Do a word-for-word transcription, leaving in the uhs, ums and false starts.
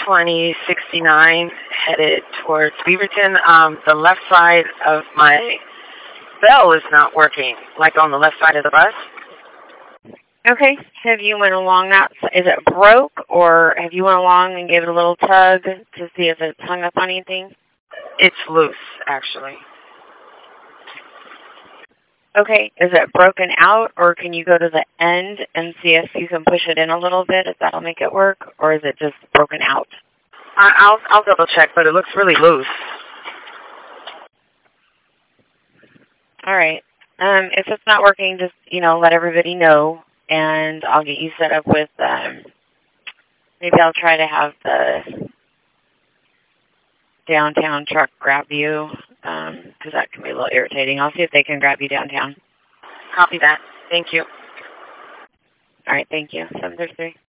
twenty sixty-nine headed towards Beaverton. Um, the left side of my bell is not working, like on the left side of the bus. Okay. Have you went along that? Is it broke, or have you went along and gave it a little tug to see if it's hung up on anything? It's loose, actually. Okay. Is it broken out, or can you go to the end and see if you can push it in a little bit, if that'll make it work, or is it just broken out? I, I'll I'll double check, but it looks really loose. All right. Um, if it's not working, just you know let everybody know, and I'll get you set up with. Um, maybe I'll try to have the downtown truck grab you, because um, that can be a little irritating. I'll see if they can grab you downtown. Copy that. Thank you. All right. Thank you. seven thirty-three.